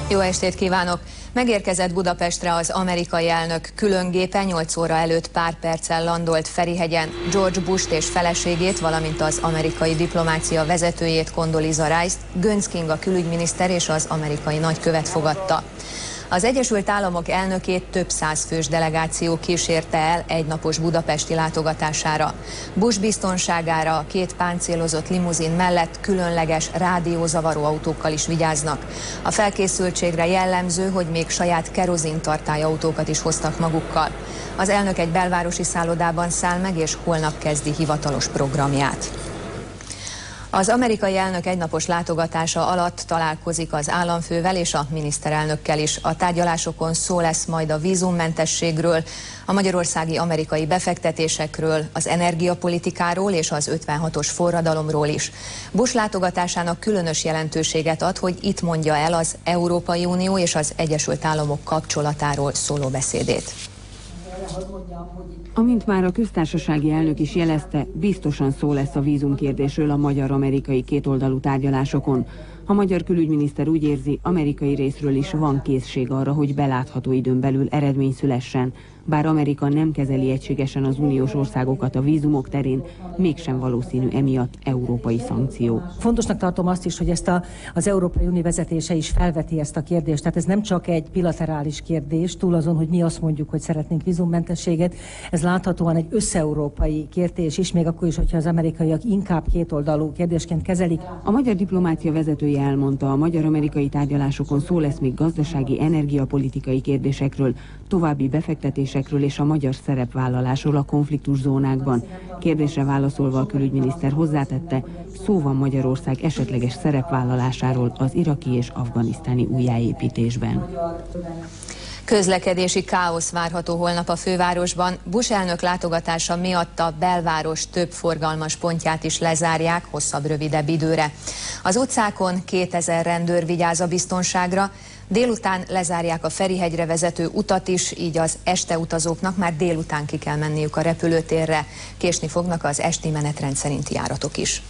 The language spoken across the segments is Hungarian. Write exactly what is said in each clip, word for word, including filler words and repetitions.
Jó estét kívánok! Megérkezett Budapestre az amerikai elnök különgépe, nyolc óra előtt pár perccel landolt Ferihegyen. George Bush-t és feleségét, valamint az amerikai diplomácia vezetőjét, Condoleezza Rice-t Göncz Kinga külügyminiszter és az amerikai nagykövet fogadta. Az Egyesült Államok elnökét több száz fős delegáció kísérte el egynapos budapesti látogatására. Bush biztonságára a két páncélozott limuzin mellett különleges rádiózavaró autókkal is vigyáznak. A felkészültségre jellemző, hogy még saját kerozintartályautókat is hoztak magukkal. Az elnök egy belvárosi szállodában száll meg, és holnap kezdi hivatalos programját. Az amerikai elnök egynapos látogatása alatt találkozik az államfővel és a miniszterelnökkel is. A tárgyalásokon szó lesz majd a vízummentességről, a magyarországi amerikai befektetésekről, az energiapolitikáról és az ötvenhatos forradalomról is. Bush látogatásának különös jelentőséget ad, hogy itt mondja el az Európai Unió és az Egyesült Államok kapcsolatáról szóló beszédét. Amint már a köztársasági elnök is jelezte, biztosan szó lesz a vízumkérdésről a magyar-amerikai kétoldalú tárgyalásokon. A magyar külügyminiszter úgy érzi, amerikai részről is van készség arra, hogy belátható időn belül eredmény szülessen. Bár Amerika nem kezeli egységesen az uniós országokat a vízumok terén, mégsem valószínű emiatt európai szankció. Fontosnak tartom azt is, hogy ezt a, az Európai Unió vezetése is felveti ezt a kérdést. Tehát ez nem csak egy bilaterális kérdés, túl azon, hogy mi azt mondjuk, hogy szeretnénk vízummentességet. Ez láthatóan egy összeurópai kérdés is, még akkor is, hogyha az amerikaiak inkább kétoldalú kérdésként kezelik. A magyar diplomácia vezetője elmondta, a magyar-amerikai tárgyalásokon szó lesz még gazdasági, energiapolitikai kérdésekről, további befektetésekről és a magyar szerepvállalásról a konfliktuszónákban. Kérdésre válaszolva a külügyminiszter hozzátette, szó van Magyarország esetleges szerepvállalásáról az iraki és afganisztáni újjáépítésben. Közlekedési káosz várható holnap a fővárosban. Bush elnök látogatása miatt a belváros több forgalmas pontját is lezárják hosszabb-rövidebb időre. Az utcákon kétezer rendőr vigyáz a biztonságra, délután lezárják a Ferihegyre vezető utat is, így az este utazóknak már délután ki kell menniük a repülőtérre. Késni fognak az esti menetrend szerinti járatok is.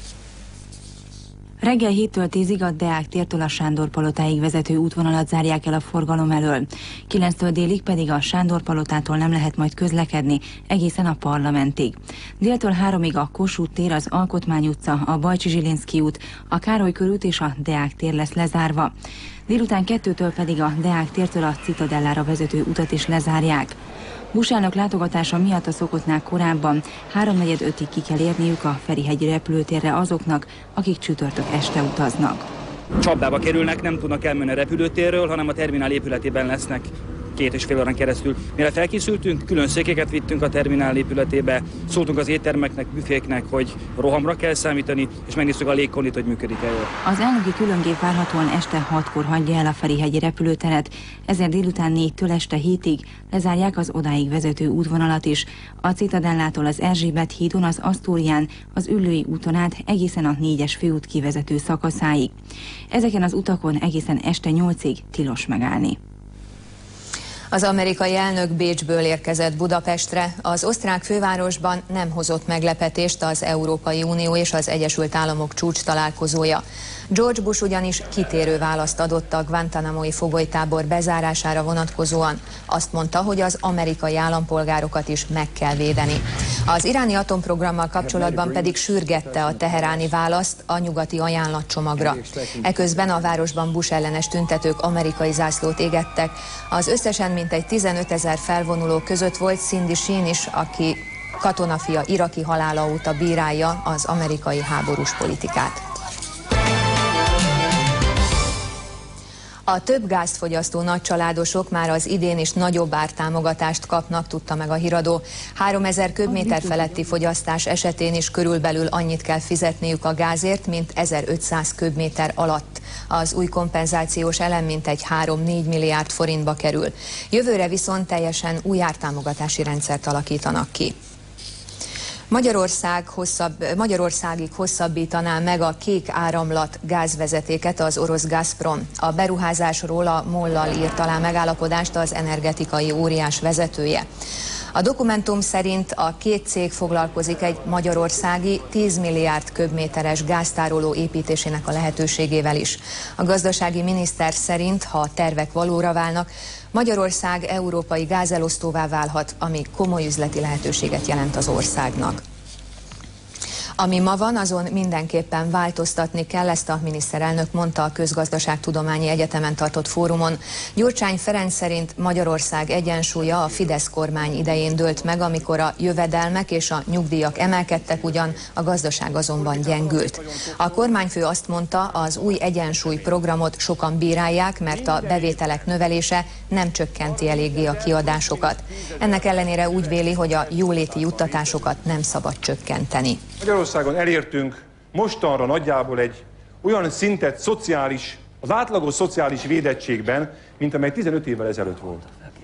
Reggel héttől tízig a Deák tértől a Sándor palotáig vezető útvonalat zárják el a forgalom elől. kilenctől délig pedig a Sándor palotától nem lehet majd közlekedni egészen a Parlamentig. Déltől háromig a Kossuth tér, az Alkotmány utca, a Bajcsy-Zsilinszky út, a Károly körút és a Deák tér lesz lezárva. Délután kettőtől pedig a Deák tértől a Citadellára vezető utat is lezárják. Bush elnök látogatása miatt a szokottnál korábban háromnegyed ötig ki kell érniük a Ferihegyi repülőtérre azoknak, akik csütörtök este utaznak. Csapdába kerülnek, nem tudnak elmenni a repülőtérről, hanem a terminál épületében lesznek két és fél órán keresztül. Mire felkészültünk, külön székeket vittünk a terminál épületébe, szóltunk az éttermeknek, büféknek, hogy rohamra kell számítani, és megnéztük a légkondit, hogy működik-e jól. Az elnöki különgép várhatóan este hatkor hagyja el a Ferihegyi repülőteret, ezért délután négytől este hétig lezárják az odáig vezető útvonalat is. A Citadellától az Erzsébet hídon, az Asztórián, az Üllői úton át egészen a négyes főút kivezető szakaszáig. Ezeken az utakon egészen este nyolcig tilos megállni. Az amerikai elnök Bécsből érkezett Budapestre. Az osztrák fővárosban nem hozott meglepetést az Európai Unió és az Egyesült Államok csúcs találkozója. George Bush ugyanis kitérő választ adott a Guantanamo-i fogolytábor bezárására vonatkozóan. Azt mondta, hogy az amerikai állampolgárokat is meg kell védeni. Az iráni atomprogrammal kapcsolatban pedig sürgette a teheráni választ a nyugati ajánlatcsomagra. Eközben a városban Bush ellenes tüntetők amerikai zászlót égettek. Az összesen mintegy tizenötezer felvonuló között volt Cindy Sheehan is, aki katonafia iraki halála óta bírálja az amerikai háborús politikát. A több gázt fogyasztó nagycsaládosok már az idén is nagyobb ártámogatást kapnak, tudta meg a híradó. háromezer köbméter feletti fogyasztás esetén is körülbelül annyit kell fizetniük a gázért, mint ezerötszáz köbméter alatt. Az új kompenzációs elem mintegy három-négy milliárd forintba kerül. Jövőre viszont teljesen új ártámogatási rendszert alakítanak ki. Magyarország hosszabb, Magyarországig hosszabbítaná meg a Kék Áramlat gázvezetéket az orosz Gazprom. A beruházásról a MOL-lal írt alá megállapodást az energetikai óriás vezetője. A dokumentum szerint a két cég foglalkozik egy magyarországi tíz milliárd köbméteres gáztároló építésének a lehetőségével is. A gazdasági miniszter szerint, ha a tervek valóra válnak, Magyarország európai gázelosztóvá válhat, ami komoly üzleti lehetőséget jelent az országnak. Ami ma van, azon mindenképpen változtatni kell, ezt a miniszterelnök mondta a Közgazdaságtudományi Egyetemen tartott fórumon. Gyurcsány Ferenc szerint Magyarország egyensúlya a Fidesz kormány idején dőlt meg, amikor a jövedelmek és a nyugdíjak emelkedtek, ugyan a gazdaság azonban gyengült. A kormányfő azt mondta, az új egyensúly programot sokan bírálják, mert a bevételek növelése nem csökkenti eléggé a kiadásokat. Ennek ellenére úgy véli, hogy a jóléti juttatásokat nem szabad csökkenteni. Magyarországon elértünk mostanra nagyjából egy olyan szintet szociális, az átlagos szociális védettségben, mint amely tizenöt évvel ezelőtt volt.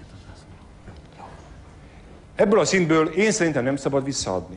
Ebből a szintből én szerintem nem szabad visszaadni.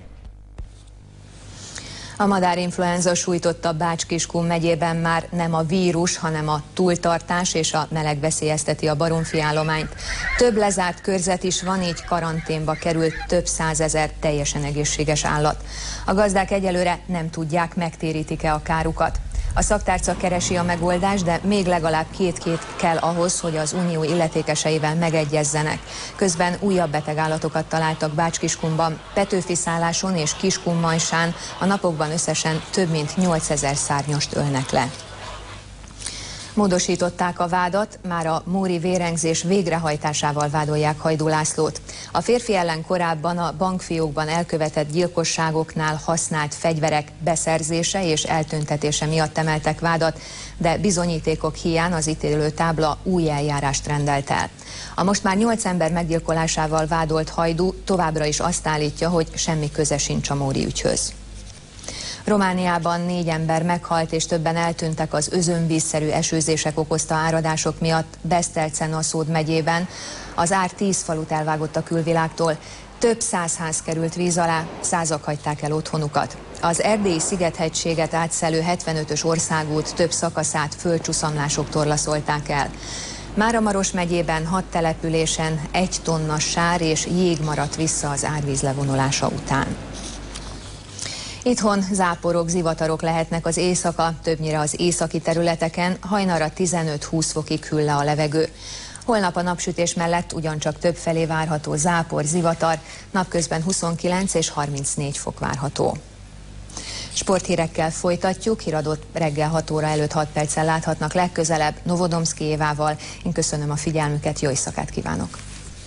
A madárinfluenza sújtotta Bács-Kiskun megyében már nem a vírus, hanem a túltartás és a meleg veszélyezteti a baromfi állományt. Több lezárt körzet is van, így karanténba került több százezer teljesen egészséges állat. A gazdák egyelőre nem tudják, megtérítik-e a kárukat. A szaktárca keresi a megoldást, de még legalább két hét kell ahhoz, hogy az unió illetékeseivel megegyezzenek. Közben újabb betegállatokat találtak Bács-Kiskunban, Petőfi-Szálláson és Kiskunmajsán. A napokban összesen több mint nyolcezer szárnyast ölnek le. Módosították a vádat, már a móri vérengzés végrehajtásával vádolják Hajdú Lászlót. A férfi ellen korábban a bankfiókban elkövetett gyilkosságoknál használt fegyverek beszerzése és eltüntetése miatt emeltek vádat, de bizonyítékok hiány az ítélőtábla új eljárást rendelt el. A most már nyolc ember meggyilkolásával vádolt Hajdú továbbra is azt állítja, hogy semmi köze sincs a móri ügyhöz. Romániában négy ember meghalt és többen eltűntek az özönvízszerű esőzések okozta áradások miatt Beszterce-Naszód megyében. Az ár tíz falut elvágott a külvilágtól. Több száz ház került víz alá, százak hagyták el otthonukat. Az erdélyi Sziget-hegységet átszelő hetvenötös országút több szakaszát földcsúszamlások torlaszolták el. Máramaros megyében hat településen egy tonna sár és jég maradt vissza az árvíz levonulása után. Itthon záporok, zivatarok lehetnek az éjszaka, többnyire az északi területeken, hajnalra tizenöt-húsz fokig hűl le a levegő. Holnap a napsütés mellett ugyancsak többfelé várható zápor, zivatar, napközben huszonkilenc és harmincnégy fok várható. Sporthírekkel folytatjuk, híradót reggel hat óra előtt hat perccel láthatnak legközelebb Novodomszki Évával. Én köszönöm a figyelmüket, jó éjszakát kívánok!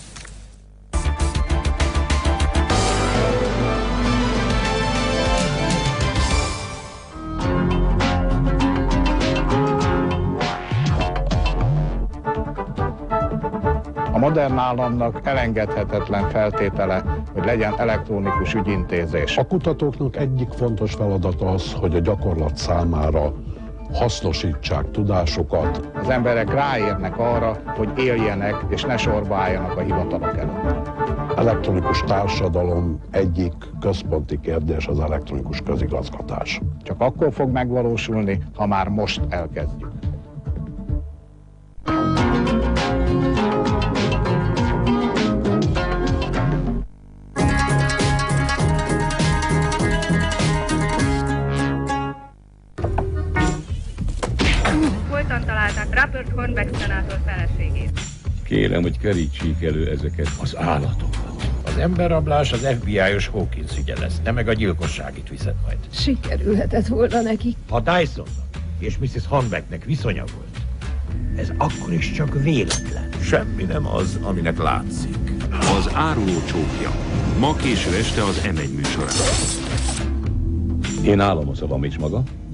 A modern államnak elengedhetetlen feltétele, hogy legyen elektronikus ügyintézés. A kutatóknak egyik fontos feladata az, hogy a gyakorlat számára hasznosítsák tudásukat. Az emberek ráérnek arra, hogy éljenek és ne sorba álljanak a hivatalok előtt. Elektronikus társadalom egyik központi kérdés az elektronikus közigazgatás. Csak akkor fog megvalósulni, ha már most elkezdjük. Holtan találták Rupert Hornbeck szenátor feleségét. Kérem, hogy kerítsék elő ezeket az állatokat. Az emberrablás az ef bé i-os Hawkins ügye lesz, nem meg a gyilkosságit viszed majd. Sikerülhetett volna neki. Ha Dysonnak és missziz Hornbecknek viszonya volt, ez akkor is csak véletlen. Semmi nem az, aminek látszik. Az áruló csókja. Ma késő este az em egy műsorán. Én állom a szavam is maga.